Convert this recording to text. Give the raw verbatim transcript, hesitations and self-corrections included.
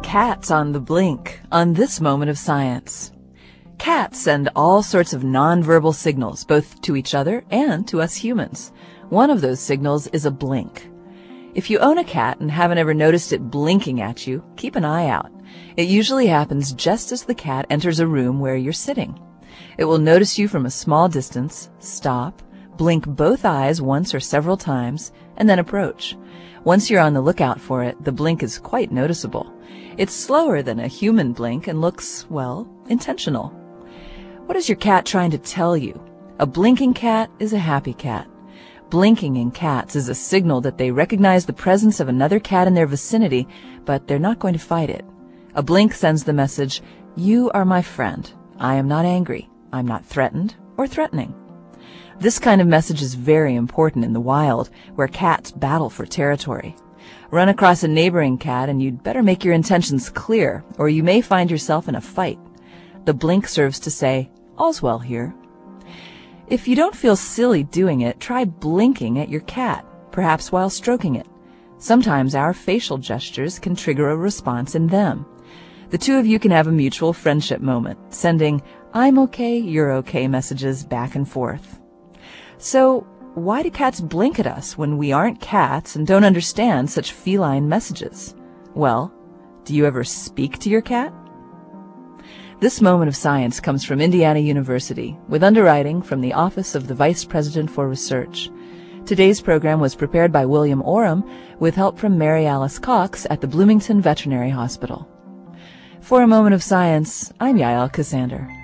Cats on the blink on this moment of science. Cats send all sorts of nonverbal signals, both to each other and to us humans. One of those signals is a blink. If you own a cat and haven't ever noticed it blinking at you, keep an eye out. It usually happens just as the cat enters a room where you're sitting. It will notice you from a small distance, stop, blink both eyes once or several times, and then approach. Once you're on the lookout for it, the blink is quite noticeable. It's slower than a human blink and looks, well, intentional. What is your cat trying to tell you? A blinking cat is a happy cat. Blinking in cats is a signal that they recognize the presence of another cat in their vicinity, but they're not going to fight it. A blink sends the message, "You are my friend. I am not angry. I'm not threatened or threatening." This kind of message is very important in the wild, where cats battle for territory. Run across a neighboring cat and you'd better make your intentions clear, or you may find yourself in a fight. The blink serves to say, "All's well here." If you don't feel silly doing it, try blinking at your cat, perhaps while stroking it. Sometimes our facial gestures can trigger a response in them. The two of you can have a mutual friendship moment, sending "I'm okay, you're okay" messages back and forth. So, why do cats blink at us when we aren't cats and don't understand such feline messages? Well, do you ever speak to your cat? This moment of science comes from Indiana University, with underwriting from the Office of the Vice President for Research. Today's program was prepared by William Oram, with help from Mary Alice Cox at the Bloomington Veterinary Hospital. For a moment of science, I'm Yael Ksander.